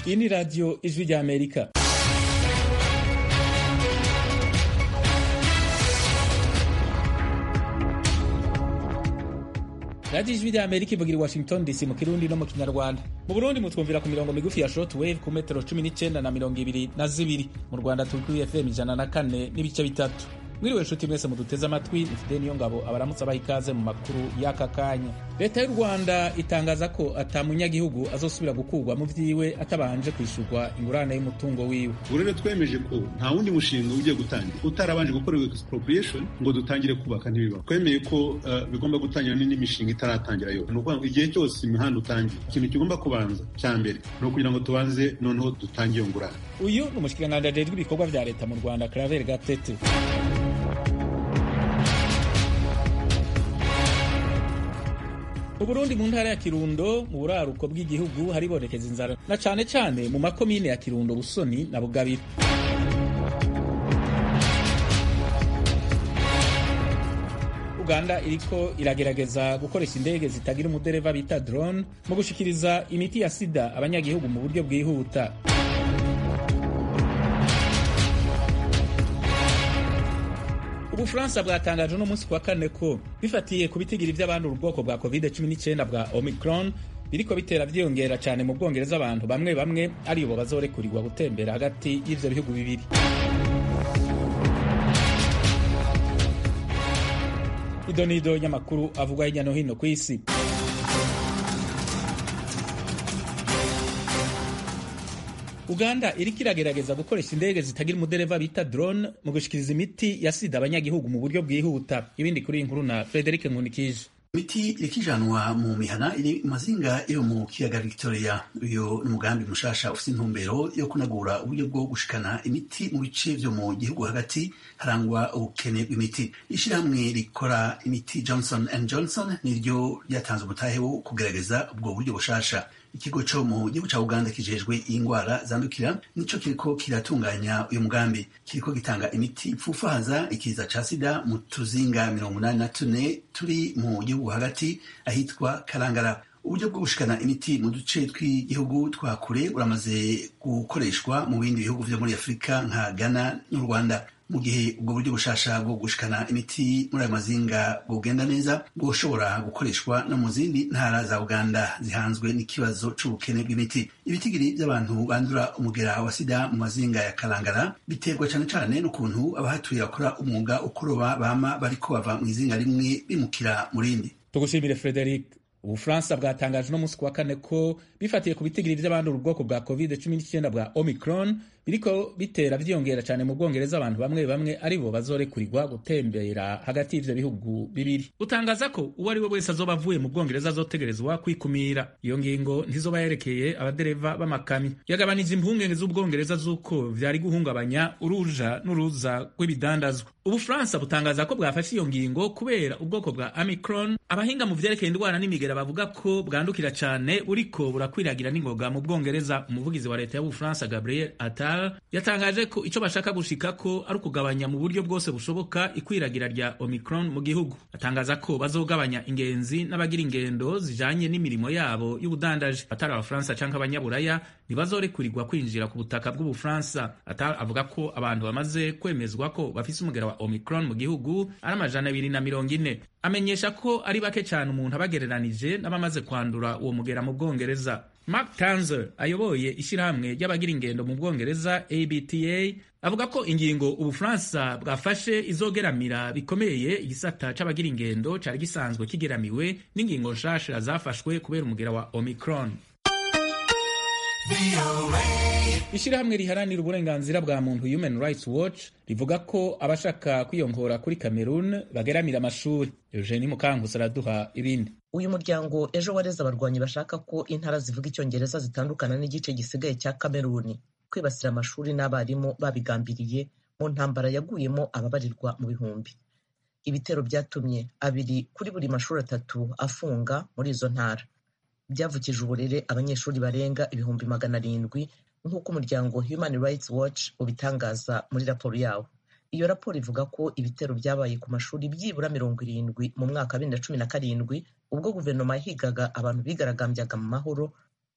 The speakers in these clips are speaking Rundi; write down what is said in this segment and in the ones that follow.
Iyi ni radiyo ijwi rya Amerika. radiyo ijwi rya Amerika ivugira i Washington DC mu Kirundi no mu Kinyarwanda. Mu Burundi mutwumvira ku mirongo migufi ya shortwave ku metero 19 na 22. Mu Rwanda turi kuri FM 104 n'ibice bitatu. Mwiriwe nshuti mwese muduteze amatwi, ifite niyo ngabo abaramutse abaha ikaze mu makuru y'aka kanya. Leta y'u Rwanda itangaza ko atamunyagihugu azosubira gukurwa mu vyiwe atabanje kwishurwa ingurane y'umutungo wiwe. Urene twemeje ko nta wundi mushinga ugiye gutangira utarabanje gukorerwa expropriation ngo dutangire kubaka ntibiba. Twemeye ko bigomba gutangira n'indi mishinga itaratangira yo. Nuko igihe cyose imihanda utangiye, ikintu kigomba kubanza cyambere no kugira ngo tubanze noneho dutangiye ngurane. Uyu ni umushikiranganje ajejwe ibikorwa vya leta mu Rwanda, Claver Gatete. Mu Burundi mu ntara ya Kirundo mu buraruko bw'igihugu haribonekeza inzara na cane cane mu makomine ya Kirundo, Busoni na Bugabira. Uganda iriko iragerageza gukoresha indege zitagira umudereva bita drone mu gushikiriza imiti ya sida abanyagihugu mu buryo bwihuta. Ubufaransa bwatangaje no munsi kwa kane ko bifatiye ku bitigiri by'abantu ubwoko bwa COVID-19 bwa Omicron biriko bitera vyiyongera cyane mu Bwongereza, abantu bamwe bamwe aribo bazorekurirwa gutembera hagati y'ivyo bihugu bibiri. Idonido y'amakuru avugwa hirya no hino kw'isi. Uganda iriko iragerageza gukoresha indege zitagira umudereva bita drone mu gushikiriza imiti ya sida abanyagihugu mu buryo bwihuta. Ibindi kuri inkuru na Frederic Nkunikije. Imiti irikijanwa mu mihana iri mazinga yo mu kiyaga Victoria. Uyo n'umugambi mushasha ufite intumbero yo kunagura uburyo bwo gushikana imiti mu bice vyo mu gihugu hagati harangwa ubukene bw'imiti. Ishirahamwe rikora imiti Johnson & Johnson niryo ryatanze ubutahe wo kugerageza ubwo buryo bushasha. Ikigo co mu gihugu ca Uganda kijejwe ingwara zandukira nico kiriko kiratunganya uyu mugambi, kiriko gitanga imiti ipfufahaza ikiza ca sida mu tuzinga 84 turi mu gihugu hagati ahitwa Kalangala. Uburyo bwo gushikana imiti mu duce tw'igihugu twa kure uramaze gukoreshwa mu bindi bihugu vyo muri Afrika nka Ghana n'u Rwanda. Mu gihe ubwo buryo bushasha bwo gushikana imiti muri ayo mazinga bugenda neza, bwoshobora gukoreshwa no mu zindi ntara za Uganda zihanzwe n'ikibazo c'ubukene bw'imiti. Ibitigiri by'abantu bandura umugera wa sida mu mazinga ya Kalangala biterwa cane cane n'ukuntu abahatuye bakora umwuga ukuroba bama bariko bava mu izinga rimwe bimukira mu rindi. Tugushimire Frederic. Ubufaransa bwatangaje no munsi kwa kane ko bifatiye ku bitigiri by'abandura ubwoko bwa COVID-19 bwa Omicron biriko bitera vyiyongera cyane mu Bwongereza, abantu bamwe bamwe aribo bazorekurirwa gutembera hagati y'ivyo bihugu bibiri. Utangaza ko uwo ari we wese azoba avuye mu Bwongereza azotegerezwa kwikumira. Iyo ngingo ntizoba yerekeye abadereva b'amakamyo. Yagabanije impungenge z'Ubwongereza z'uko vyari guhungabanya uruja n'uruza rw'ibidandazwa. Ubufaransa butangaza ko bwafashe iyo ngingo kubera ubwoko bwa Omicron abahinga mu vyerekeye indwara n'imigera bavuga ko bwandukira cyane buriko burakwiragira n'ingoga mu Bwongereza. Umuvugizi wa leta y'Ubufaransa Gabriel Attal yatangaje ko ico bashaka gushikako ari ukugabanya mu buryo bwose bushoboka ikwiragira rya Omicron mu gihugu. Atangaza ko bazogabanya ingenzi n'abagira ingendo zijanye n'imirimo yabo y'ubudandaje. Atari abafaransa canke abanyaburaya ntibazorekurirwa kwinjira ku butaka bw'Ubufaransa. Attal avuga ko abantu bamaze kwemezwa ko bafise umugera wa Omicron mu gihugu ari 240. Amenyesha ko ari bake cyane umuntu abagereranije n'abamaze kwandura uwo mugera mu Bwongereza. Mark Tanzer ayoboye ishirahamwe ry'abagira ingendo mu Bwongereza ABTA avuga ko ingingo Ubufaransa bwafashe izogeramira bikomeye igisata c'abagira ingendo cari gisanzwe kigeramiwe n'ingingo nshasha zafashwe kubera umugera wa Omicron. Ishirahamwe riharanira uburenganzira bwa muntu Human Rights Watch rivuga ko abashaka kwiyongora kuri Cameroon bageramira amashuri. Eugenie Mukankusi araduha ibindi. Uyu muryango ejo wareze abarwanyi bashaka ko intara zivuga icyongereza zitandukana n'igice gisigaye cya Cameroon kwibasira amashuri n'abarimu babigambiriye mu ntambara yaguyemo ababarirwa mu bihumbi. Ibitero byatumye 2 kuri buri mashuri 3 afunga muri izo ntara. Byavukije uburere abanyeshuri barenga 700,000 nk'uko umuryango Human Rights Watch ubitangaza muri raporo yawo. Iyo raporo ivuga ko ibitero byabaye ku mashuri byibura 70 mu mwaka wa 2017 ubwo guverinoma yahigaga abantu bigaragambyaga mu mahoro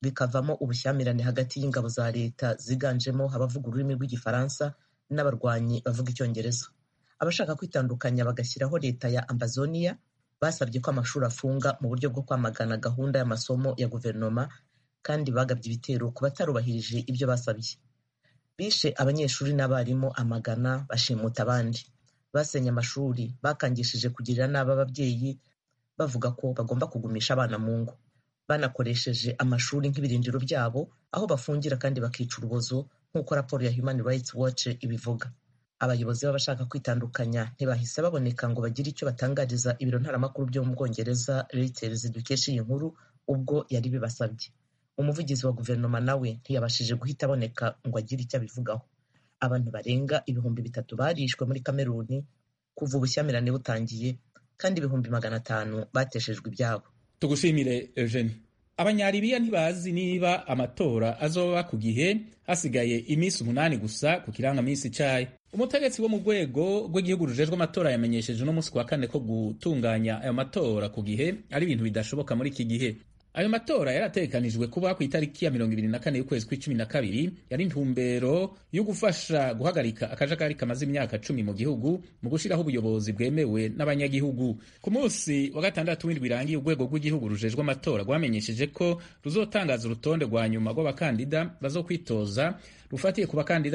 bikavamo ubushyamirane hagati y'ingabo za leta ziganjemo abavuga ururimi rw'igifaransa n'abarwanyi bavuga icyongereza. Abashaka kwitandukanya bagashyiraho leta ya Ambazonia basabye ko amashuri afunga mu buryo bwo kwamagana gahunda y'amasomo ya guverinoma, kandi bagabye ibitero ku batarubahirije ibyo basabye. Bishe abanyeshuri n'abarimu amagana, bashimuta abandi, basenye amashuri, bakangishije kugirira nabi ababyeyi bavuga ko bagomba kugumisha abana mu ngo, banakoresheje amashuri nk'ibirindiro byabo aho bafungira kandi bakica urubozo nk'uko raporo ya Human Rights Watch ibivuga. Abayobozi b'abashaka kwitandukanya ntibahise baboneka ngo bagire icyo batangariza ibiro ntaramakuru byo mu Bwongereza Reuters dukesha iyi nkuru ubwo yari bibasabye. Umuvugizi wa guverinoma nawe ntiyabashije guhita aboneka ngo agire icyo abivugaho. Abantu barenga 300 barishwe muri Kameruni kuva ubushyamirane butangiye, kandi 500 bateshejwe ibyabo. Tugushimire Eugenie. Abanyaribiya ntibazi niba amatora azoba ku gihe hasigaye iminsi 8 gusa ku kirangaminsi cayo. Umutegetsi wo mu rwego rw'igihugu rujejwe amatora yamenyesheje uno munsi wa kane ko gutunganya ayo matora ku gihe ari ibintu bidashoboka muri iki gihe. Ayo matora yarategekanijwe kuba ku itariki ya 24 y'ukwezi kwa12, yari intumbero yo gufasha guhagarika akajagari kamaze imyaka 10 mu gihugu mu gushiraho ubuyobozi bwemewe n'abanyagihugu. Ku munsi wa gatandatu w'indwi irangiye, urwego rw'igihugu rujejwe amatora rwamenyesheje ko ruzotangaza urutonde rwa nyuma rw'abakandida bazokwitoza rufatiye ku bakandida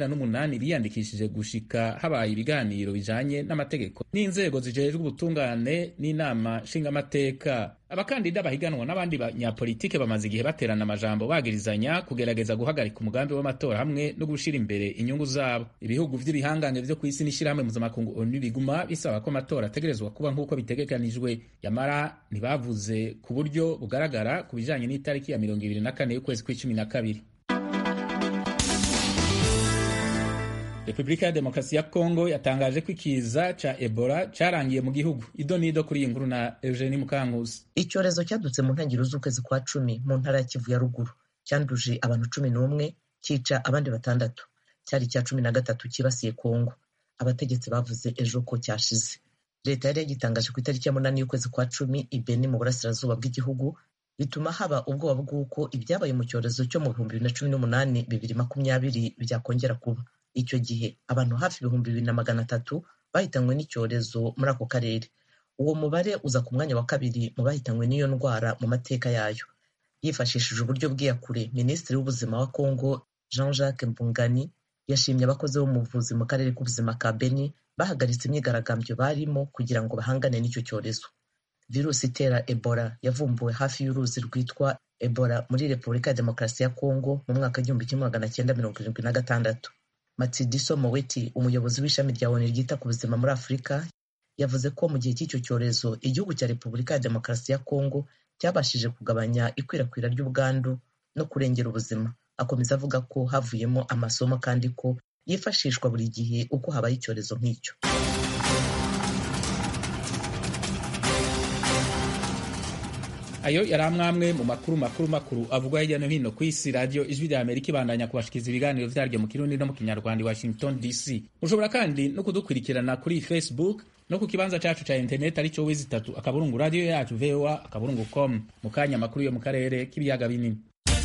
98 biyandikishije gushika habaye ibiganiro bijanye n'amategeko n'inzego zijejwe ubutungane n'inama nshingamateka. Abakandida bahiganwa n'abandi banyapolitike bamaze igihe baterana amajambo bagirizanya kugerageza guhagarika umugambi w'amatora hamwe no gushira imbere inyungu zabo. Ibihugu vy'ibihangange vyo kw'isi n'ishirahamwe mpuzamakungu ONU biguma bisaba ko amatora ategerezwa kuba nk'uko bitegekanijwe, yamara ntibavuze ku buryo bugaragara ku bijanye n'itariki ya 24 y'ukwezi kwa12. Repubulika ya Demokarasi ya Kongo yatangaje ko ikiza ca Ebola carangiye mu gihugu. Idonido kuri iyi nkuru na Eugenie Mukankusi. Icyorezo cyadutse mu ntangiriro z'ukwezi kwa 10 mu ntara ya Kivu ya ruguru, cyanduje abantu 11, cyica abandi 6. Cyari cya 13 kibasiye Kongo. Abategetsi bavuze ejo ko cyashize. Leta yari yagitangaje ku itariki ya 8 y'ukwezi kwa 10 ibeni mu burasirazuba bw'igihugu, bituma haba ubwoba bw'uko ibyabaye mu cyorezo cyo mu 2018-2020 byakongera kuba. Icyo gihe abantu hafi 2,300 bahitanywe n'icyorezo muri ako karere. Uwo mubare uza ku mwanya wa 2 mu bahitanywe n'iyo ndwara mu mateka yayo. Yifashishije uburyo bw'iyakure, Minisitiri w'Ubuzima wa Kongo Jean-Jacques Mbungani yashimye abakozi bo mu buvuzi mu karere k'ubuzima ka Beni bahagaritse imyigaragambyo barimo kugira ngo bahangane n'icyo cyorezo. Virusi itera Ebola yavumbuwe hafi y'uruzi rwitwa Ebola muri Repubulika ya Demokarasi ya Kongo mu mwaka 1976. Matsidiso Moweti, umuyobozi w'ishami rya ONU ryita ku buzima muri Afurika, yavuze ko mu gihe cy'icyo cyorezo igihugu cya Repubulika ya Demokarasi ya Kongo cyabashije kugabanya ikwirakwira ry'ubwandu no kurengera ubuzima. Akomeza avuga ko havuyemo amasomo kandi ko yifashishwa buri gihe uko habaye icyorezo nk'icyo. Ayo yari amwe mu makuru avugwa hirya no hino ku isi. Radio Ijwi rya Amerika ibandanya kubashikiza ibiganiro vyaryo mu Kirundi no mu Kinyarwanda, Washington DC. Mushobora kandi no kudukurikirana kuri Facebook no ku kibanza cacu ca internet ari cyo wezi3 radio yacu voa.com. Mu kanya makuru yo mu karere k'ibiyaga binini.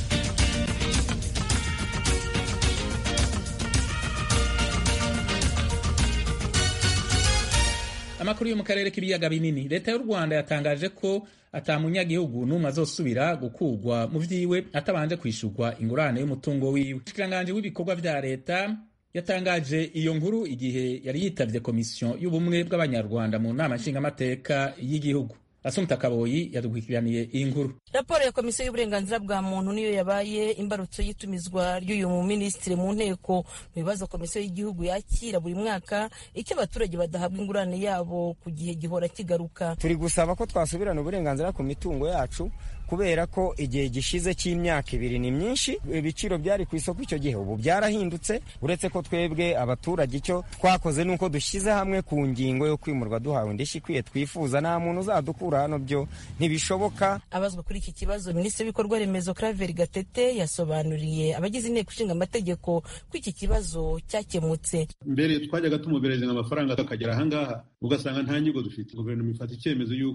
Amakuru yo mu karere k'ibiyaga binini. Leta y'u Rwanda yatangaje ko atamunyagihugu n'umwe azosubira gukugwa mu vyiwe atabanje kwishurwa ingurane y'umutungo wiwe. Umushikiranganji w'ibikorwa vya leta yatangaje iyo nkuru igihe yari yitavye komisiyo y'ubumwe bw'abanyarwanda mu nama nshingamateka y'igihugu. Asumta Kaboyi yadukwiraniye iyi nkuru. Raporo ya komisiyo y'uburenganzira bwa muntu niyo yabaye imbarutso y'itumizwa ry'uyu mu minisitiri mu nteko. Mu bibazo komisiyo y'igihugu yakira buri mwaka, icyo abaturage badahabwa ingurane yabo ku gihe gihora kigaruka. Turi gusaba ko twasubirana uburenganzira ku mitungo yacu kubera ko igihe gishize cy'imyaka 2 ni myinshi. Ibiciro byari ku isoko icyo gihe ubu byarahindutse, uretse ko twebwe abaturage icyo twakoze nuko dushyize hamwe ku ngingo yo kwimurwa duhawe indishyi ikwiye twifuza. Nta muntu uzadukura hano, byo ntibishoboka. Abazwa kuri iki kibazo, Minisitiri w'ibikorwa remezo Claver Gatete yasobanuriye abagize inteko ishinga amategeko ko iki kibazo cyakemutse. Mbere twajyaga tumubereza amafaranga akagera ahangaha ugasanga nta nyigo dufite. Guverinoma ifata icyemezo yuko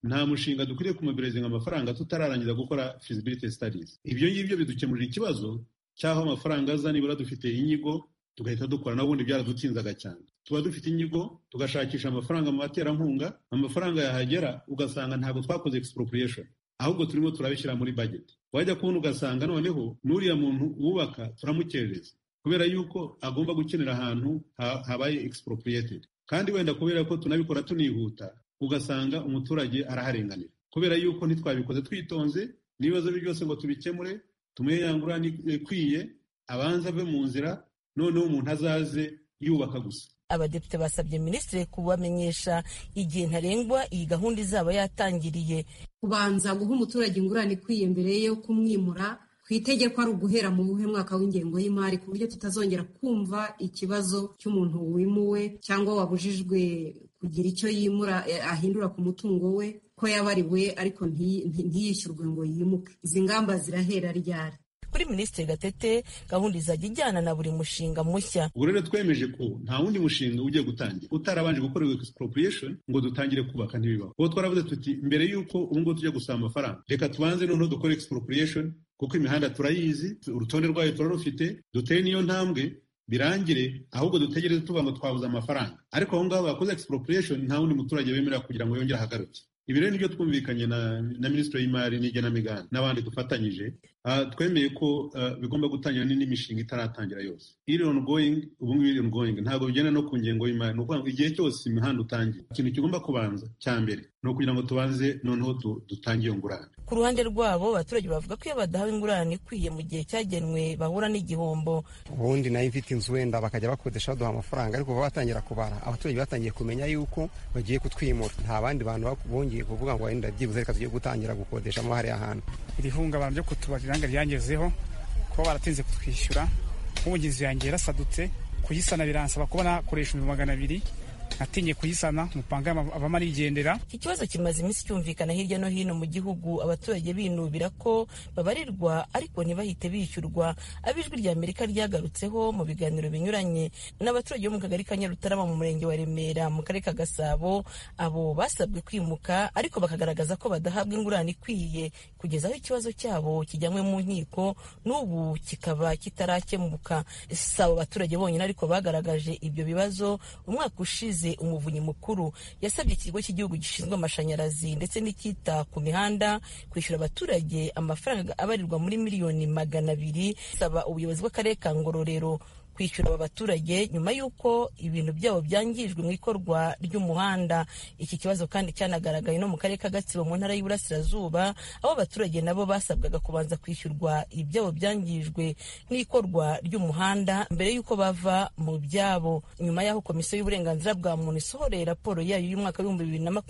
nta mushinga dukwiriye kumobilizinga amafaranga tutararangiza gukora feasibility studies. Ibyo ngibyo bidukemurira ikibazo cy'aho amafaranga aza, nibura dufite inyigo tugahita dukora, n'ubundi byaradutinzaga cyane. Tuba dufite inyigo tugashakisha amafaranga mu baterankunga, amafaranga yahagera ugasanga ntabwo twakoze expropriation, ahubwo turimo turabishyira muri budget. Wajya kubona ugasanga noneho n'uriya muntu wubaka turamukerereza kubera yuko agomba gukenera ahantu habaye expropriated, kandi wenda kubera ko tunabikora tunihuta ugasanga umuturage araharenganira kubera yuko ntitwabikoze twitonze, n'ibibazo byose ngo tubikemure tumuhe yangurane ikwiye, abanza ave mu nzira, noneho umuntu azaze yubaka gusa. Abadepite basabye minisitiri kubamenyesha igihe ntarengwa iyi gahunda izaba yatangiriye, kubanza guha umuturage ingurane ikwiye mbere yo kumwimura. Ku itegeko ari uguhera mu buhe mwaka w'ingengo y'imari, ku buryo tutazongera kumva ikibazo cy'umuntu wimuwe cyangwa wabujijwe kugira icyo yimura ahindura ku mutungo we ko yabariwe ariko ntiyishyurwe ngo yimuke. Izi ngamba zirahera ryari? Kuri Minisitiri Gatete, gahunda izajya ijyana na buri mushinga mushya. Ubwo rero twemeje ko nta wundi mushinga ugiye gutangira utarabanje gukorerwa expropriation ngo dutangire kubaka ntibibaho. Ubwo twaravuze tuti mbere y'uko ubu ngubu tujya gusaba amafaranga, reka tubanze noneho dukore expropriation, kuko imihanda turayizi, urutonde rwayo turarufite, dutere niyo ntambwe birangire, ahubwo dutegereze tuvuga ngo twabuze amafaranga. Ariko aho ngaho bakoze expropriation nta wundi muturage bemerera kugira ngo yongere ahagaruke. Ibi rero nibyo twumvikanye na Minisitiri y'Imari n'Igenamigambi n'abandi dufatanyije. Twemeye ko bigomba gutangira n'indi mishinga itaratangira yose. Iri ongoing, ubu ngubu iri ongoing, ntabwo bigenda no ku ngengo y'imari. Ni ukuvuga ngo igihe cyose imihanda utangiye, ikintu kigomba kubanza cya mbere ni ukugira ngo tubanze noneho dutange iyo ngurane. Ku ruhande rwabo abaturage bavuga ko iyo badahawe ingurane ikwiye mu gihe cyagenwe bahura n'igihombo. Ubundi nayo mfite inzu wenda bakajya bakodesha baduha amafaranga, ariko batangira kubara, abaturage batangiye kumenya yuko bagiye kutwimura. Nta bandi bantu bongeye kuvuga ngo wenda byibuze reka tugiye gutangira gukodeshamo hariya hantu. Iri hungabana ryo kutubarira ngo ryangezeho kuba baratinze kutwishyura, nk'umugizi yanjye yarasadutse kuyisana biransaba kuba nakoresha 200, natinye kuyisana umupanga abama arigendera. Iki kibazo kimaze iminsi cyumvikana hirya no hino mu gihugu, abaturage binubira ko babarirwa ariko ntibahite bishyurwa. Abijwi rya Amerika ryagarutseho mu biganiro binyuranye n'abaturage bo mu kagari ka Nyarutarama mu murenge wa Remera mu karere ka Gasabo. Abo basabwe kwimuka ariko bakagaragaza ko badahabwa ingurane ikwiye kugeza aho ikibazo cyabo kijyanywe mu nkiko, n'ubu kikaba kitarakemuka. Si abo baturage bonyine ariko bagaragaje ibyo bibazo. Umwaka ushize umuvunyi mukuru yasabye ikigo cy'igihugu gishinzwe amashanyarazi ndetse n'icyita ku mihanda kwishyura abaturage amafaranga abarirwa muri miliyoni 200, saba ubuyobozi bw'akarere ka Ngororero kwishyura aba baturage nyuma y'uko ibintu byabo byangijwe mu ikorwa ry'umuhanda. Iki kibazo kandi cyanagaragaye no mu karere ka Gatsibo mu ntara y'Iburasirazuba, aho abaturage nabo basabwaga kubanza kwishyurwa ibyabo byangijwe n'ikorwa ry'umuhanda mbere y'uko bava mu byabo. Nyuma y'aho Komisiyo y'Uburenganzira bwa Muntu isohoreye raporo yayo y'umwaka w'ibihumbi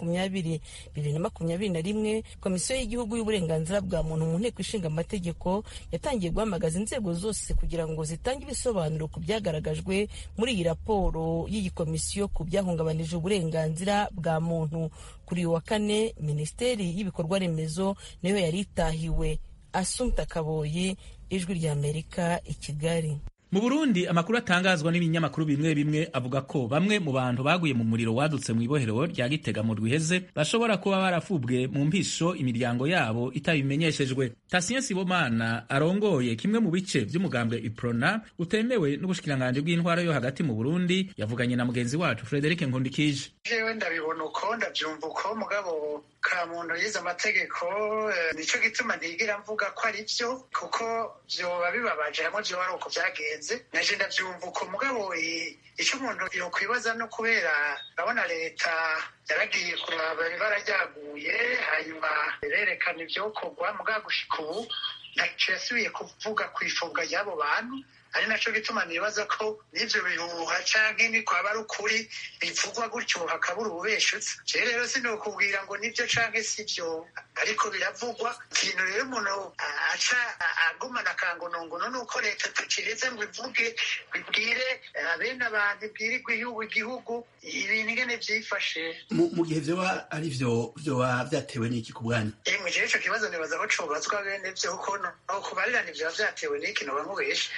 2021, Komisiyo y'Igihugu y'Uburenganzira bwa Muntu mu Nteko Ishinga Amategeko yatangiye guhamagaza inzego zose kugira ngo zitange ibisobanuro ku byagaragajwe muri iyi raporo y'iyi komisiyo ku byahungabanije uburenganzira bwa muntu. Kuri uyu wa kane, Minisiteri y'Ibikorwa Remezo nayo yari itahiwe. Assumpta Kaboyi, Ijwi rya Amerika, i Kigali. Mu Burundi, amakuru atangazwa n'ibinyamakuru bimwe bimwe avuga ko bamwe mu bantu baguye mu muriro wadutse mu ibohero rya Gitega mu Rwiheze bashobora kuba barafubwe mu mpisho imiryango yabo itabimenyeshejwe. Tasien Sibomana arongoye kimwe mu bice by'umugambwe Iprona utemewe n'ubushikiranganje bw'intwaro yo hagati mu Burundi yavuganye na mugenzi wacu Frederic Nkundikije. Jewe ndabibona uko ndabyumva uko mugabo ka muntu yize amategeko, nico gituma ntigira mvuga ko ari byo, kuko byoba bibabaje hamwe byo ari uko byagenze. Naje ndabyumva uko mugabo icyo umuntu yokwibaza no kubera urabona leta yaragiye kuraba barajyaguye hanyuma berekana ibyokorwa mugabo gushika ubu ntaco yasubiye kuvuga kwifubwa ry'abo bantu. Ari naco gituma nibaza ko n'ivyo bihuha canke ni kwaba ari ukuri bivugwa gutyo hakabura ububeshutse. Je rero sinokubwira ngo nivyo canke sivyo, ariko biravugwa. Ikintu rero umuntu aca agumana akangonongono nuko leta tukireze ngo ivuge, bibwire abene abantu, ibwire igihugu ibintu ingene vyifashe. Mu gihe vyoba ari vyoba vyatewe n'iki ku bwanyu? Mu gihe ico kibazo nibaza ko cobazwa bene vyo kuko no kubarirana ivyo vyatewe n'iki no bamubeshe, kuko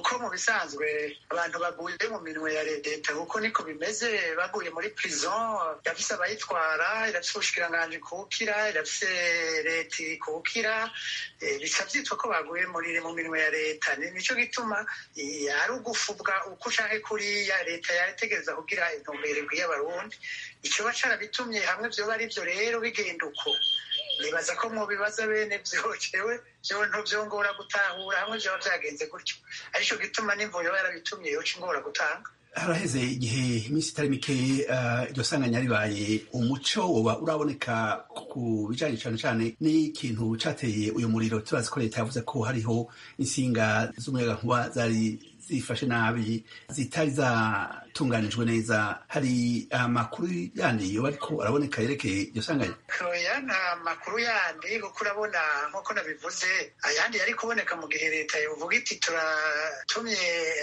kuko mu bisanzwe abantu baguye mu minwe ya leta kuko niko bimeze, baguye muri prison, irafise abayitwara, irafise ubushikiranganji kuwukira, irafise leta kuwukira, bica vyitwa ko baguye mu minwe ya leta. Nico gituma ari ugufubwa uko canke kuriya leta yategereza kugira intumbero ikwiye abarundi. Icoba carabitumye hamwe vyoba ari vyo rero bigenda uko, nibaza ko mu bibaza bene vyocewe ntuvyongora gutahura hamwe vyoba vyagenze gutyo, arico gituma n'imvo yoba yarabitumye yoca ingora gutanga. haraheze igihe iminsi itari mike iryo sanganya ribaye, umuco woba uraboneka ku bijanye cane cane n'ikintu cateye uyu muriro. turazi ko leta yavuze ko hariho insinga z'umuyagankuba zari zifashe nabi, zitari zatunganijwe neza. hari amakuru yandi yoba ariko araboneka yerekeye iryo sanganya? oya, nta makuru yandi, kuko urabona nk'uko nabivuze, ayandi yari kuboneka mu gihe leta yovuga iti turatumye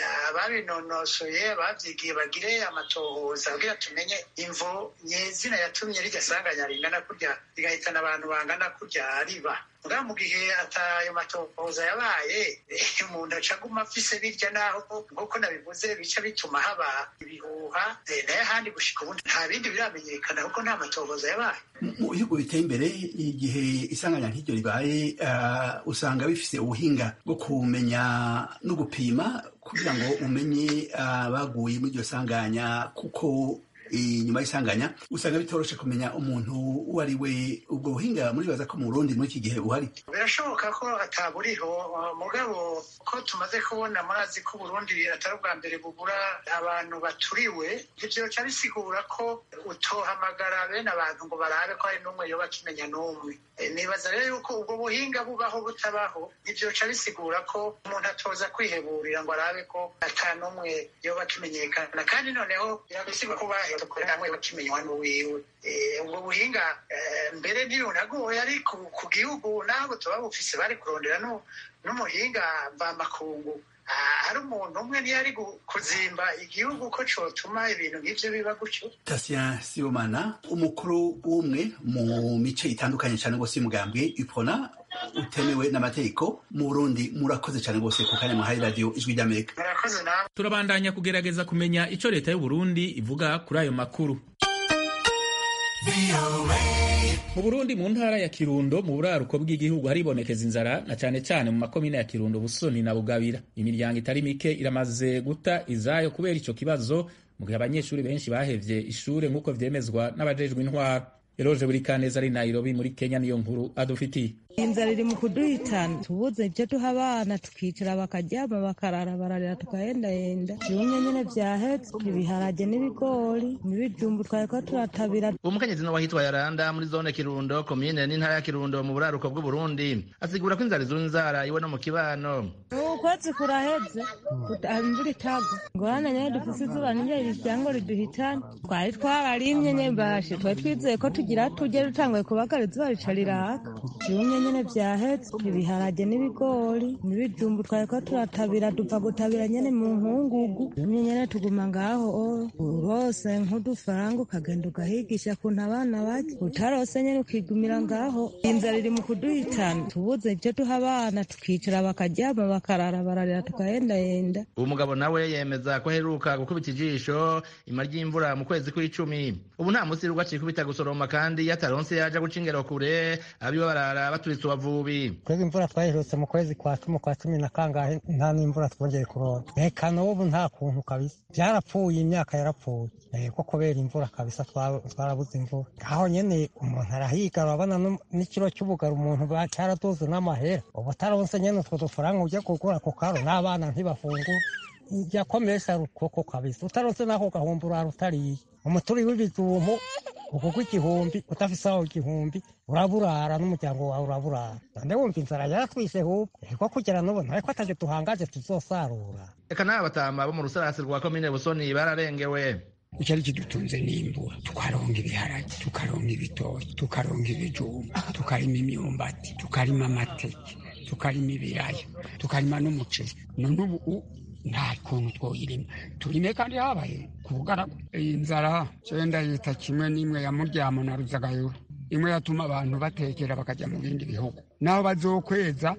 ababinonosoye abavyigiye bagire amatohoza kugira tumenye imvo nyezina yatumye rirya sanganya ringana kurya, rigahitana abantu bangana kurya riba. Nga mu gihe atayo matohoza yabaye, umuntu aca aguma afise birya, naho nk'uko nabivuze bica bituma haba ibihuha, nayo ahandi gushika ubundi nta bindi biramenyekana kuko nta matohoza yabaye. Mu bihugu biteye imbere, igihe isanganya nk'iryo ribaye, usanga bifise ubuhinga bwo kumenya no gupima kugira ngo umenye abaguye muri iryo sanganya, kuko inyuma y'isanganya usanga bitoroshe kumenya umuntu uwo ari we. ubwo buhinga muribaza ko mu Burundi muri iki gihe buhari? Birashoboka ko ataburiho, mugabo ko tumaze kubona, murazi ko Burundi atari ubwa mbere bugura abantu baturiwe, ivyo bica bisigura ko utohamagara bene abantu ngo barabe ko hari n'umwe yoba akimenya n'umwe. Nibaza rero yuko ubwo buhinga bubaho butabaho, ivyo bica bisigura ko umuntu atoza kwiheburira ngo arabe ko ata n'umwe yoba akimenyekana, kandi noneho birabisigura ko baherukorera hamwe bakimenywa n'uwiwe. ubwo buhinga mbere ntirunagoye, ariko ku gihugu nabo tuba bufise bari kurondera n'umuhinga mvamakungu. hari umuntu umwe ntiyari kuzimba igihugu ko cotuma ibintu nk'ivyo biba gutyo. Tasien Sibomana, umukuru w'umwe mu mice itandukanye cane gose y'umugambwe UPRONA utemewe n'amategeko mu Burundi, murakoze cane gose ku kanya muhaye radio Ijwi ry'Amerika. Murakoze nawe. Turabandanya kugerageza kumenya ico leta y'u Burundi ivuga kuri ayo makuru. Mu Burundi, mu ntara ya Kirundo mu buraruko bw'igihugu haribonekeza inzara, na cane cane mu makomine ya Kirundo, Busoni na Bugabira. Imiryango itari mike iramaze guta izayo kubera ico kibazo, mu gihe abanyeshuri benshi bahevye ishure nk'uko vyemezwa n'abajejwe intwaro. Eroje Burikaneza ari Nairobi muri Kenya niyo nkuru adufitiye. Inzara iri mu kuduhitana, tubuze ivyo duha abana, tukicara bakaryama bakarara bararira tukahendahenda. Bimwe nyene vyahetse, ibiharage n'ibigori n'ibijumbu twariko turatabira. Umukenyezi no wahitwa Yaranda muri zone Kirundo, komine n'intara ya Kirundo mu buraruko bw'u Burundi, asigura ko inzara izura inzara iwe no mu kibano. Ukwezi kuraheze, imvura itagwa, ngorane nyene dufise izuba n'injye ivyango riduhitana. Twari twararimye nyembashe, twari twizeye ko tugira tujye dutanguye kubagara izuba rica riraka. Bimwe nyene vyahetse, ibiharage n'ibigori n'ibijumbu twariko turatabira, dupfa gutabira nyene mu nkungugu. Bimwe nyene tuguma ngaho, urose nk'udufaranga ukagenda ugahigisha kuntu abana barya, utarose nyene ukigumira ngaho. Inzara iri mu kuduhitana, tubuze ivyo duha abana, tukicara bakaryama bakarara bararira tukahendahenda. Uwo mugabo nawe yemeza ko aheruka gukubita ijisho ima ry'imvura mu kwezi kw'icumi. Ubu nta musi rugwa cikubita gusoroma, kandi yataronse yaja guca ingero kure abiwe barara baturitse ubavubi. Kwega imvura twayiherutse mu kwezi kwa cumi na kangahe, nta n'imvura twongeye kuronka. Reka n'ubu nta kuntu kabisa, vyarapfuye, imyaka yarapfuye ko kubera imvura kabisa, twarabuze imvura. Aho nyene umuntu arahiga, urabona n'ikiro cy'ubugari umuntu cyaraduze n'amahera. Ubu utaronse nyene utwo dufaranga ujya kugura ku karo, n'abana ntibafungura. Yakomesha rukoko kabisa, utaronse nako gahumbi urara utariye. Umuturi w'ibijumbu ukugwa igihumbi, utafise aho igihumbi uraburara, n'umuryango wawe uraburara. Nde wumva inzara yaratwishe hubwo, ko kugera n'ubu ntariko ataje duhangaje tuzosarura. Eka n'abatama bo mu rusarasi rwa komine Busoni bararengewe. Icyari kidutunze n'imbura, tukaronga ibiharage, tukaronga ibitoki, tukaronga ibijumba, tukarima imyumbati, tukarima amateke, tukarima ibiraya, tukarima n'umuceri. None ubu nta kuntu twoyirima, turime kandi habaye kugaragwa. Iyi nzara cenda yita kimwe n'imwe ya Muryamo na Ruzagayura, imwe yatuma abantu batekera bakaja mu bindi bihugu, naho bazokweza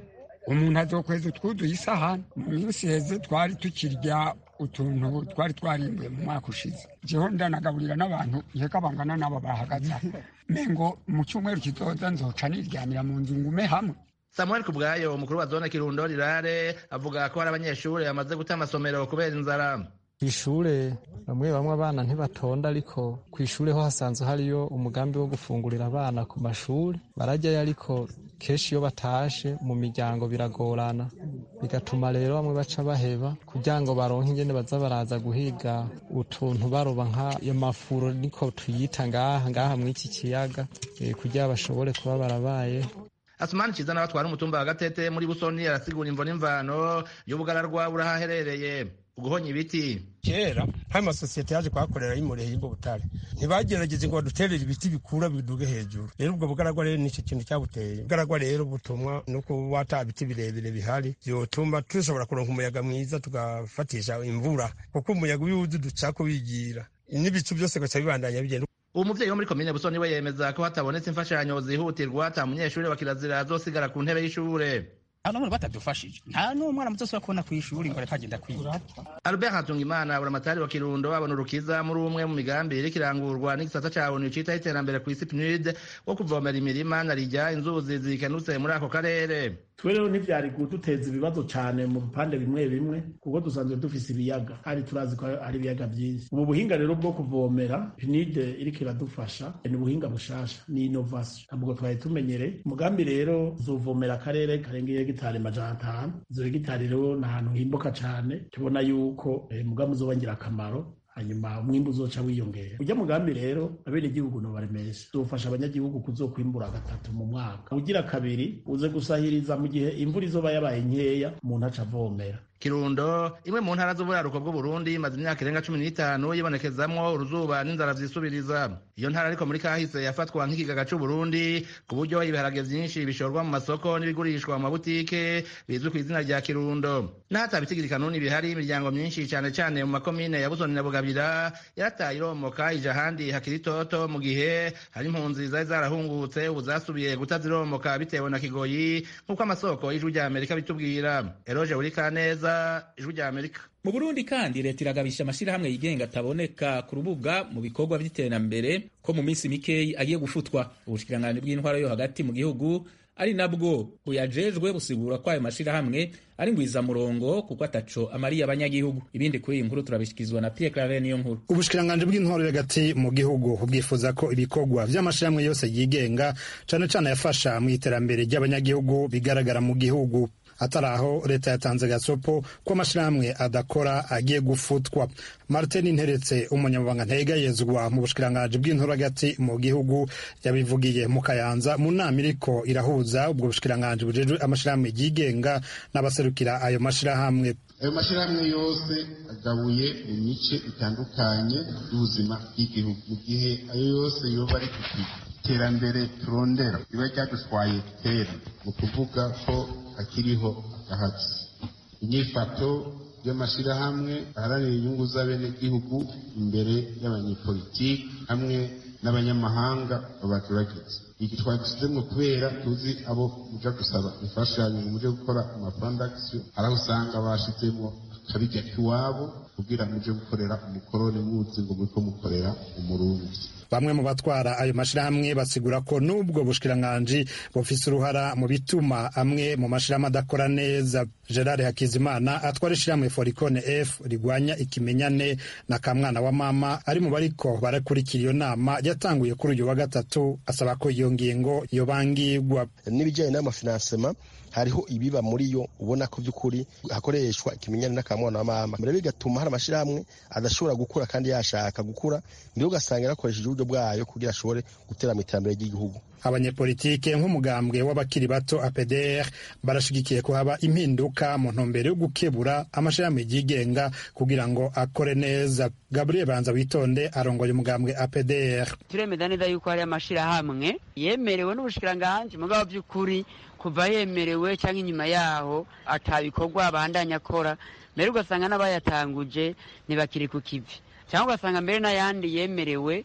umuntu azokweza utwuduye isahani. Mu minsi heze twari tukirya utuntu twari twarimbuye mu mwaka ushize. Jeho ndanagaburira n'abantu iheka bangana n'abo bahagaze mengo mu cyumweru kizoza nzoca niryamira mu nzu ngume hamwe. Samuel Kubwayo umukuru wa zone Kirundo Rirare avuga ko hari abanyeshuri bamaze guta amasomero kubera inzara. Kw'ishure bamwe abana ntibatonda, ariko kw'ishure ho hasanzwe hariyo umugambi wo gufungurira abana ku mashuri. Barajyayo ariko kenshi iyo batashe mu miryango biragorana, bigatuma rero bamwe baca baheba kugira ngo baronke ingene baza baraza guhiga utuntu baroba nk'ayo mafuro niko tuyita ngaha mw'iki kiyaga, kugira bashobore kuba barabayeho. Asumani Ciza nawe atwara umutumba wa Gatete muri Busoni arasigura imvo n'imvano y'ubugararwa burahaherereye. Uguhonya ibiti kera hari amasosiyete yaje kuhakorera y'Imureye y'Imbutare, ntibagerageje ngo baduterere ibiti bikura biduge hejuru. Rero ubwo bugaragwa rero nicyo kintu cyabuteye. Bugaragwa rero butumwa nuko wata biti birebire bihari byotuma tushobora kuronka umuyaga mwiza tugafatisha imvura, kuko umuyaga w'uwuzi ducako bigira n'ibicu byose gaca bibandanya bigenda. Uwo muvyeyi wo muri komine Busoni we yemeza ko hatabonetse imfashanyo zihutirwa ata munyeshuri wa kirazira azosigara ku ntebe y'ishure. Hano muri batadufashije nta n'umwana muzosubira kubona kw'ishuri ngo rekagenda kwiga. Albert Hatungimana buramatari wa Kirundo abona urukiza muri umwe mu migambi iri kirangurwa n'igisata ca ONU cita iterambere kw'isi PNUD wo kuvomera imirima na rijya inzuzi zikenutse muri ako karere. Twe rero ntivyari kuduteza ibibazo cane mu bipande bimwe bimwe, kuko dusanzwe dufise ibiyaga kandi turazi ko ari ibiyaga vyinshi. Ubu buhinga rero bwo kuvomera PNUD iriko iradufasha ni ubuhinga bushasha, ni innovation ntabwo twari tumenyereye. Umugambi rero uzovomera akarere karengeye hegitari 500. Izo hegitari rero ni ahantu himbuka cane, tubona yuko umugambi uzobangira akamaro, hanyuma umwimbu uzoca wiyongera. Ujya mugambi rero abenegihugu no baremesha uzofasha abanyagihugu kuzokwimbura 3 mu mwaka. Ugira kabiri uze gusahiriza mu gihe imvura izoba yabaye nkeya umuntu aca avomera. Kirundo imwe mu ntara z'uburaruko bw'u Burundi imaze imyaka irenga 15 yibonekezamwo uruzuba n'inzara vyisubiriza. Iyo ntara ariko muri kahise yafatwa nk'ikigaga c'u Burundi ku buryo ibiharage vyinshi bishorwa mu masoko n'ibigurishwa mu mabutike bizwi ku izina rya Kirundo. N'ahata bitigiri kanuni bihari imiryango myinshi cane cane mu makomine ya Busoni na Bugabira yarataye iromoka ija handi hakiri toto, mu gihe hari impunzi zari zarahungutse ubu zasubiye gutaziromoka bitewe na kigoyi nk'uko amasoko y'Ijwi rya Amerika bitubwira. Eroge Urikaneza, Ijwi rya Amerika. Mu Burundi kandi leta iragabisha amashirahamwe yigenga ataboneka ku rubuga mu bikorwa vy'iterambere ko mu minsi mikeyi agiye gufutwa. Ubushikiranganji bw'intwaro yo hagati mu gihugu ari nabwo buyajejwe busigura ko ayo mashirahamwe ari ngwizamurongo kuko ataco amariye abanyagihugu. Ibindi kuri iyi nkuru turabishikizwa na Pierre Claver niyo nkuru. Ubushikiranganji bw'intwaro yo hagati mu gihugu bwifuza ko ibikorwa vy'amashirahamwe yose yigenga cane cane yafasha mu iterambere ry'abanyagihugu bigaragara mu gihugu. Ataraho leta yatanze gasopo ko amashirahamwe adakora agiye gufutwa. Martin Nteretse umunyamabanga ntegayezwa mu bushikiranganji bw'intwaro hagati mu gihugu yabivugiye mu Kayanza mu nama iriko irahuza ubwo bushikiranganji bujejwe amashirahamwe yigenga n'abaserukira ayo mashirahamwe. Ayo mashirahamwe yose agabuye mu mice itandukanye y'ubuzima bw'igihugu, mu gihe ayo yose yoba ari iterambere turondera riba ryadutwaye kera, mu kuvuga ko akiriho agahatsi. Inyifato y'amashirahamwe aharanira inyungu z'abenegihugu imbere y'abanyepolitiki hamwe n'abanyamahanga babaturagiza. Iki twabisizemwo kubera tuzi abo muja gusaba imfashanyo mu muje gukora amaproduction, araho usanga bashizemwo akabirya kiwabo kugira muje gukorera umukoroni muzi ngo muriko mukorera umurundi. Bamwe mu batwara ayo mashirahamwe basigura ko nubwo bushikiranganji bufise uruhara mu bituma amwe mu mashirahamwe adakora neza. Gerard Hakizimana atwara ishirahamwe Foricone F rigwanya ikimenyane na kamwana wa mama ari mu bariko barakurikira iyo nama yatanguye kuri uyu wa gatatu, asaba ko iyo ngingo yobangirwa. N'ibijanye n'amafinansema hariho ibiba muri yo ubona ko by'ukuri hakoreshwa ikimenyane n'akamwana wa mama, mbere bigatuma hari amashirahamwe adashobora gukura kandi yashaka gukura, ndio ugasanga yarakoresheje uburyo bwayo kugira ashobore gutera mu iterambere ry'igihugu. Abanyepolitike nk'umugambwe w'abakiri bato APDR barashigikiye ko haba impinduka mu ntumbero yo gukebura amashirahamwe yigenga kugira ngo akore neza. Gabriel Banza Witonde arongoye umugambwe APDR. Turemeza neza yuko hari amashirahamwe yemerewe n'ubushikiranganji mugabo by'ukuri kuva yemerewe cyangwa inyuma yaho atabikorwa abandanya akora, mbere ugasanga n'abayatanguje ntibakiri ku kivi, cyangwa ugasanga mbere n'ayandi yemerewe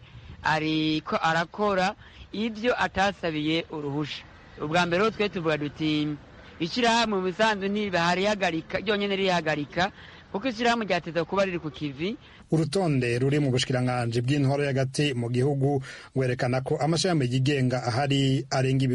ariko arakora ibyo atasabiye uruhusha. Ubwa mbere twe tuvuga duti ishyirahamwe mu bisanzwe ntibaharihagarika ryonyine rihagarika kuko ishyirahamwe ryateza kuba riri ku kivi. Urutonde ruri mu bushikiranganji bw'intwaro y'agati mu gihugu werekana ko amashami yigenga ahari arenga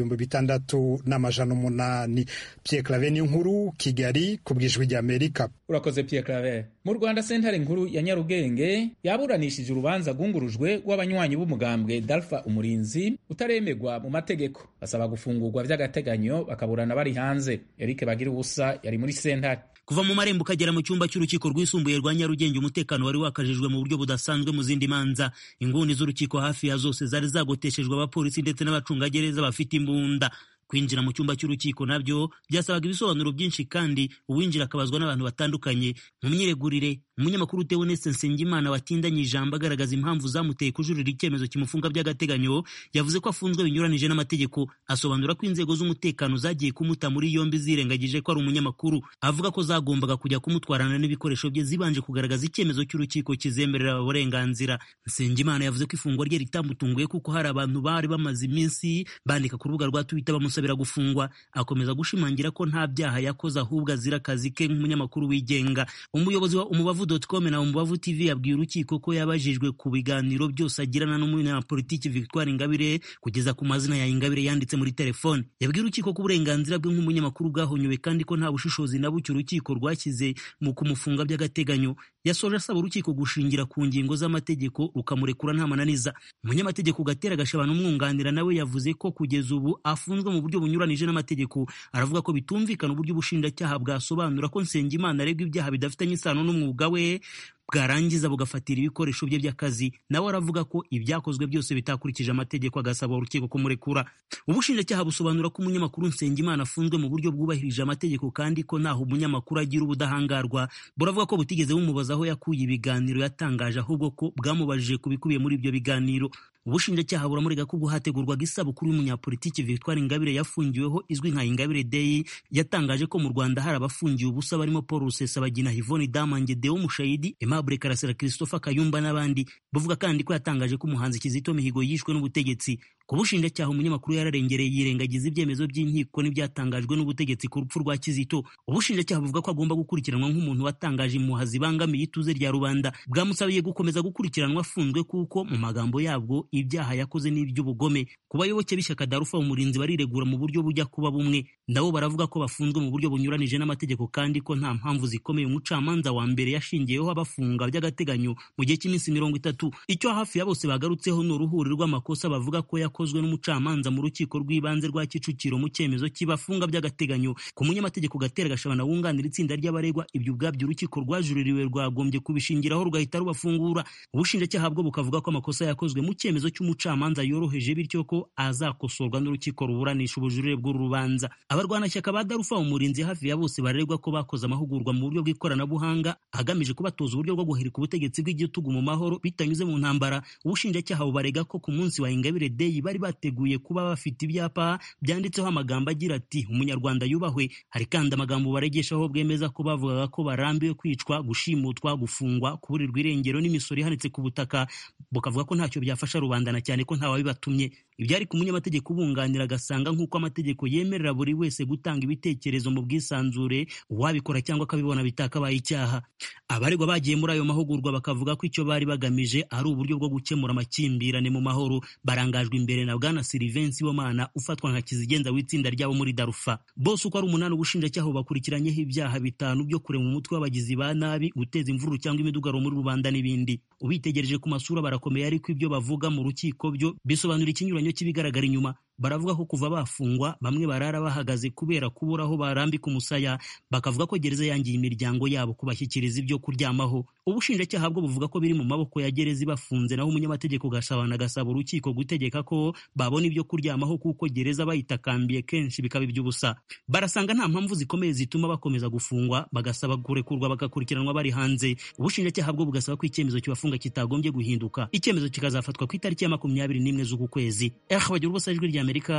6,800. Pierre Claver Nkuru, Kigali, ku bw'ijwi ry'Amerika. Urakoze Pierre Claver. Mu Rwanda sentare nkuru ya Nyarugenge yaburanishije urubanza rwungurujwe w'abanywanyi b'umugambwe Dalpha Umurinzi utaremegwa mu mategeko, basaba gufungurwa vy'agateganyo bakaburana bari hanze. Eric Bagirubusa yari muri sentare. Kuva mu marembo ukagera mu cyumba cy'urukiko rwisumbuye rwa Nyarugenge, umutekano wari wakajijwe mu buryo budasanzwe mu zindi manza. Inguni z'urukiko hafi ya zose zari zagoteshejwe abapolisi ndetse n'abacungagereza bafite imbunda. Kwinjira mu cyumba cy'urukiko nabyo byasabaga ibisobanuro byinshi, kandi uwinjira akabazwa n'abantu batandukanye. Mu myiregurire, umunyamakuru Theoneste Nsengimana watindanye ijambo agaragaza impamvu zamuteye kujurira icyemezo kimufunga by'agateganyo, yavuze ko afunzwe binyuranije n'amategeko. Asobanura ko inzego z'umutekano zagiye kumuta muri yombi zirengagije ko ari umunyamakuru. Avuga ko zagombaga kujya kumutwarana n'ibikoresho bye zibanje kugaragaza icyemezo cy'urukiko kizemerera uburenganzira. Nsengimana yavuze ko ifungwa rye ritamutunguye kuko hari abantu bari bamaze iminsi bandika ku rubuga rwa Twitter bamusabira gufungwa. Akomeza gushimangira ko nta byaha yakoze ahubwo azira akazi ke nk'umunyamakuru wigenga. Umuyobozi wa umubavu.com na umubavu TV yabwiye urukiko ko yabajijwe ku biganiro byose agirana n'umunyapolitiki Victoire Ingabire kugeza ku mazina ya Ingabire yanditse muri telefone. Yabwiye urukiko ko uburenganzira bwe nk'umunyamakuru bwahonywe kandi ko nta bushishozi na buke urukiko rwashyize mu kumufunga by'agateganyo. Yasoje asaba urukiko gushingira ku ngingo z'amategeko rukamurekura nta mananiza. Umunyamategeko Gatera Gashabana umwunganira nawe yavuze ko kugeza ubu afunzwe mu buryo bunyuranije n'amategeko. Aravuga ko bitumvikana uburyo ubushinjacyaha bwasobanura ko Nsengimana aregwa ibyaha bidafitanye isano n'umwuga we bwarangiza bugafatira ibikoresho bye by'akazi. Nawe aravuga ko ibyakozwe byose bitakurikije amategeko, agasaba urukiko kumurekura. Ubushinjacyaha busobanura ko umunyamakuru Nsengimana afunzwe mu buryo bwubahirije amategeko kandi ko naho umunyamakuru agira ubudahangarwa. Buravuga ko butigeze bumubaza aho yakuye ibiganiro yatangaje, ahubwo ko bwamubajije kubikubiye muri ibyo biganiro. Ubushinjacyaha buramurega ko hategurwaga isabukuru y'umunyapolitiki Victoire Ingabire yafungiweho izwi nka Ingabire Day. Yatangaje ko mu Rwanda hari abafungiwe ubusa barimo Paul Rusesabagina, Yvonne Damange, Deo Mushayidi, Aimable Karasira, Christopher Kayumba n'abandi. Buvuga kandi ko yatangaje ko umuhanzi Kizito Mihigo yishwe n'ubutegetsi. Ku bushinjacyaha umunyamakuru yararengereye yirengagiza ibyemezo by'inkiko n'ibyatangajwe n'ubutegetsi ku rupfu rwa Kizito. Ubushinjacyaha buvuga ko agomba gukurikiranwa nk'umuntu watangaje impuha zibangamiye ituze rya rubanda. Bwamusabiye gukomeza gukurikiranwa afunzwe kuko mu magambo yabwo ibyaha yakoze n'iby'ubugome. Ku bayoboke b'ishyaka Dalpha Umurinzi bariregura mu buryo bujya kuba bumwe. Nabo baravuga ko bafunzwe mu buryo bunyuranije n'amategeko kandi ko nta mpamvu zikomeye umucamanza wa mbere yashingiyeho abafunga by'agateganyo mu gihe cy'iminsi 30. Icyo hafi ya bose bagarutseho ni uruhuri rw'amakosa bavuga ko yakozwe n'umucamanza mu rukiko rw'ibanze rwa Kicukiro mu cyemezo kibafunga by'agateganyo. Ku munyamategeko Gatera Gashabana wunganira itsinda ry'abaregwa, ibyo ubwabyo urukiko rwajuririwe rwagombye kubishingiraho rugahita rubafungura. Ubushinjacyaha bwo bukavuga ko amakosa yakozwe mu cyemezo cy'umucamanza yoroheje, bityo ko azakosorwa n'urukiko ruburanisha ubujurire bw'uru rubanza. Abarwanashyaka ba Dalpha Umurinzi hafi ya bose baregwa ko bakoze amahugurwa mu buryo bw'ikoranabuhanga agamije kubatoza uburyo bwo guhirika ubutegetsi bw'igitugu mu mahoro bitanyuze mu ntambara. Ubushinjacyaha bubarega ko ku munsi wa Ingabire Day bari bateguye kuba bafite ibyapa byanditseho amagambo agira ati umunyarwanda yubahwe. Hari kandi amagambo baregeshaho bwemeza ko bavugaga ko barambiwe kwicwa, gushimutwa, gufungwa, kuburirwa irengero n'imisoro ihanitse ku butaka. Bukavuga ko ntacyo byafasha rubanda na cyane ko ntawabibatumye. Ibyari ku munyamategeko ubunganira agasanga nk'uko amategeko yemerera buri wese gutanga ibitekerezo mu bwisanzure, uwabikora cyangwa akabibona bitakabaye icyaha. Abaregwa bagiye muri ayo mahugurwa bakavuga ko icyo bari bagamije ari uburyo bwo gukemura amakimbirane mu mahoro. Barangajwe imbere na Bwana Sylvain Sibomana ufatwa nka kizigenza w'itsinda ryabo muri Dalpha. Bose uko ari 8 ubushinjacyaha bakurikiranyeho ibyaha 5 byo kurema umutwe w'abagizi ba nabi, guteza imvururu cyangwa imidugaro muri rubanda n'ibindi. Ubitegereje ku masura barakomeye, ariko ibyo bavuga mu rukiko byo bisobanura ikinyuranyo kibigaragara inyuma. Baravuga ko kuva bafungwa bamwe barara bahagaze kubera kubura aho barambika umusaya. Bakavuga ko gereza yangiye imiryango yabo kubashyikiriza ibyo kuryamaho. Ubushinjacyaha bwo buvuga ko biri mu maboko ya gereza bafunze, naho umunyamategeko Gashabana agasaba urukiko gutegeka ko babona ibyo kuryamaho kuko gereza bayitakambiye kenshi bikaba iby'ubusa. Barasanga nta mpamvu zikomeye zituma bakomeza gufungwa, bagasaba kurekurwa bagakurikiranwa bari hanze. Ubushinjacyaha bwo bugasaba ko icyemezo kibafunga kitagombye guhinduka. Icyemezo kikazafatwa ku itariki ya 21 z'uku kwezi. Bagira ubusa ijwi ry'Amerika,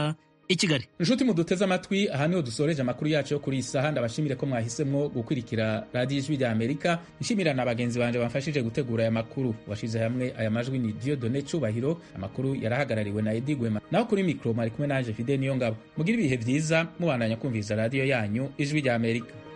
i Kigali. Inshuti muduteze amatwi, aha niho dusoreje amakuru yacu yo kuri iyi saha. Ndabashimire ko mwahisemwo gukurikira radiyo Ijwi rya Amerika. Nshimira na bagenzi banje bamfashije gutegura aya makuru. Washize hamwe aya majwi ni Dieudonné Cubahiro. Amakuru yarahagarariwe na Edi Gwema. Naho kuri mikro mwari kumwe nanje Fidel Niyongabo. Mugira ibihe vyiza mubandanya kumviriza radiyo yanyu Ijwi rya Amerika.